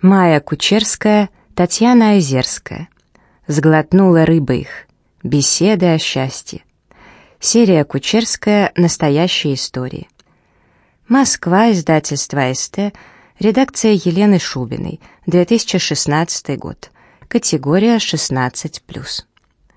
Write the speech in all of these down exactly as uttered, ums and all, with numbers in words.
Майя Кучерская, Татьяна Озерская. «Сглотнула рыба их. Беседы о счастье». Серия Кучерская. Настоящие истории. Москва, издательство СТ, редакция Елены Шубиной, две тысячи шестнадцатый год. Категория шестнадцать плюс.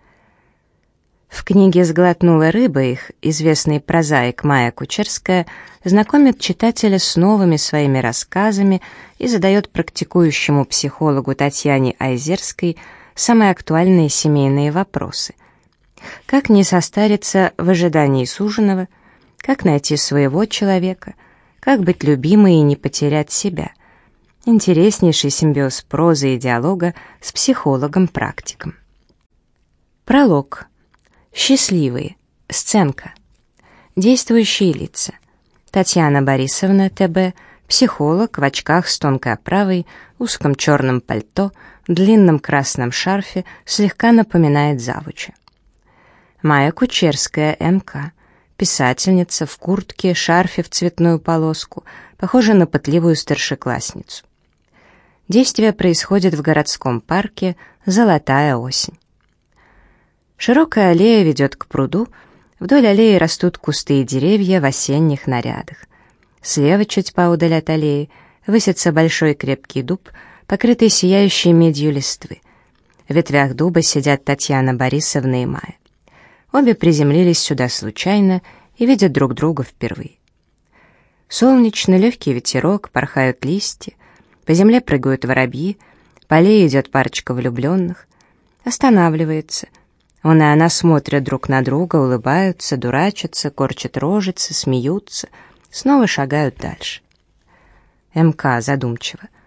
В книге «Сглотнула рыба их» известный прозаик Майя Кучерская знакомит читателя с новыми своими рассказами и задает практикующему психологу Татьяне Озерской самые актуальные семейные вопросы. Как не состариться в ожидании суженого, как найти своего человека, как быть любимой и не потерять себя. Интереснейший симбиоз прозы и диалога с психологом-практиком. Пролог. Счастливые. Сценка. Действующие лица. Татьяна Борисовна, ТБ, психолог в очках с тонкой оправой, узком черном пальто, длинном красном шарфе, слегка напоминает завуча. Майя Кучерская, МК, писательница в куртке, шарфе в цветную полоску, похожа на пытливую старшеклассницу. Действие происходит в городском парке «Золотая осень». Широкая аллея ведет к пруду, вдоль аллеи растут кусты и деревья в осенних нарядах. Слева, чуть поодаль от аллеи, высится большой крепкий дуб, покрытый сияющей медью листвы. В ветвях дуба сидят Татьяна Борисовна и Майя. Обе приземлились сюда случайно и видят друг друга впервые. Солнечный легкий ветерок, порхают листья, по земле прыгают воробьи, по аллее идет парочка влюбленных. Останавливается. Он и она смотрят друг на друга, улыбаются, дурачатся, корчат рожицы, смеются, снова шагают дальше. МК задумчиво.